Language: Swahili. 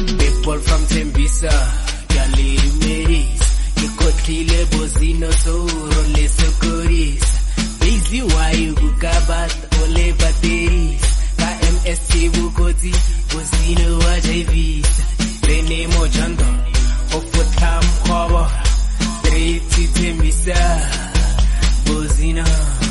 People from Tembisa, Gali Meris, Kikotile Bozino Soro Le Socoris, Busy Wayu Bukabat Ole Bateris, KMST Bukoti, Bozino Wajavis, Rene Mojando, Ofotam Kobo, Straight to Tembisa, Bozino.